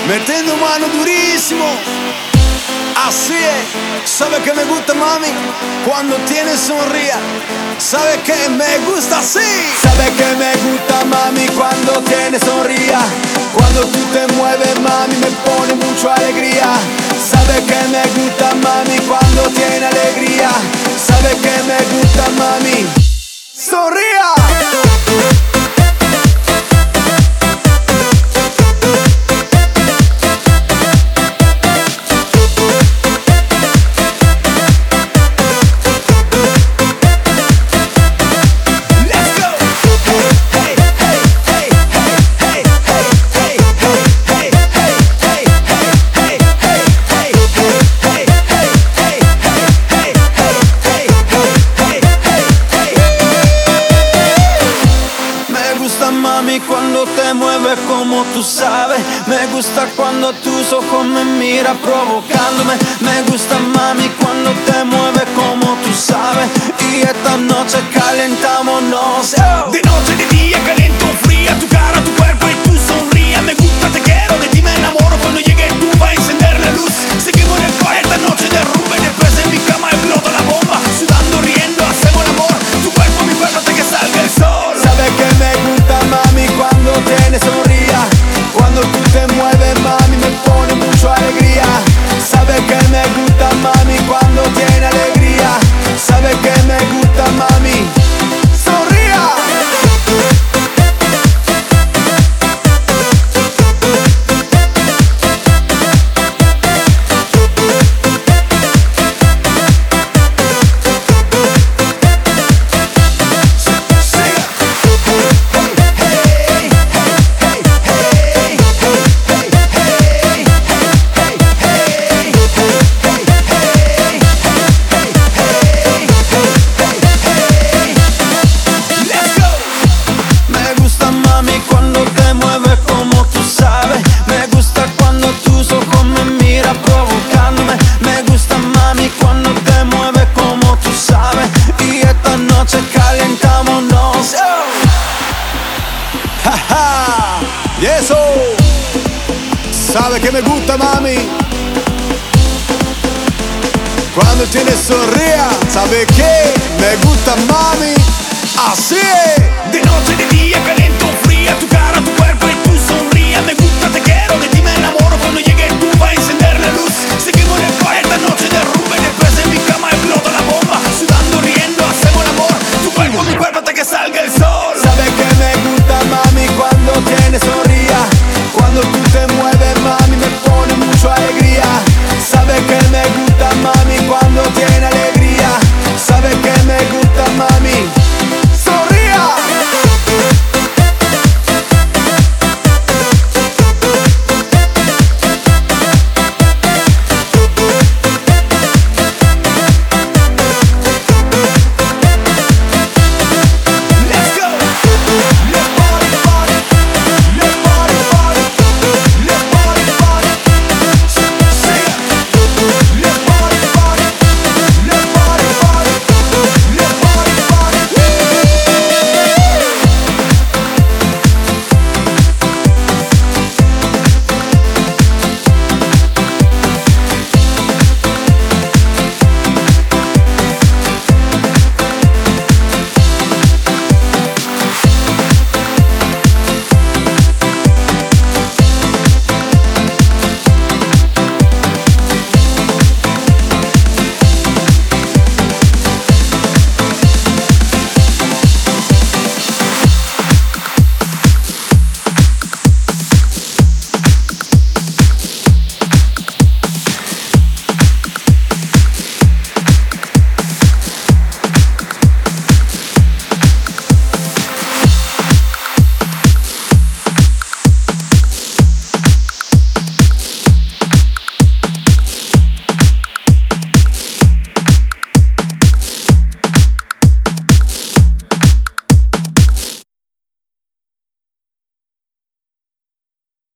metiendo mano durísimo. Así es, sabe que me gusta mami cuando tienes sonría. Sabe que me gusta así. Sabe que me gusta mami cuando tienes sonría. Cuando tú te mueves mami me pone mucha alegría. Sabe que me gusta mami cuando tiene alegría. Sabe que me gusta mami. Sonría. Mami, cuando te mueves como tú sabes. Me gusta cuando tus ojos me miran provocándome. Me gusta mami cuando te mueves como tú sabes. Y esta noche calentámonos. De noche, de día, caliento, fría. Tu cara, tu cuerpo y tu sonrisa. Me gusta, te quiero, de ti me enamoro. Cuando llegue tú vas a encender la luz. Seguimos en el bar, esta noche derrumbe. Después en mi cama explota la bomba. Sudando, riendo, hacemos el amor. Tu cuerpo, mi cuerpo, hasta que salga el sol. Sabe que me gusta mami cuando tienes sonría. Cuando tú te mueves mami me pone mucha alegría. Sabe que me gusta mami cuando tiene alegría. Sabe que me gusta mami. Sonría. Cuando te mueves como tú sabes. Me gusta cuando tus ojos me miran provocándome. Me gusta mami cuando te mueves como tú sabes. Y esta noche calentámonos. Jaja, y eso. Sabe que me gusta mami cuando tienes sonría. Sabe que me gusta mami. Así es. De noche, de día, caliento, fría. Tu cara, tu cuerpo y tu sonrisa. Me gusta, te quiero, de ti me enamoro. Cuando llegue tú vas a encender la luz. Seguimos en el bar, esta noche derrumbe. Después en mi cama explota la bomba. Sudando, riendo, hacemos el amor. Tu cuerpo, mi cuerpo, hasta que salga el sol. Sabe que me gusta mami cuando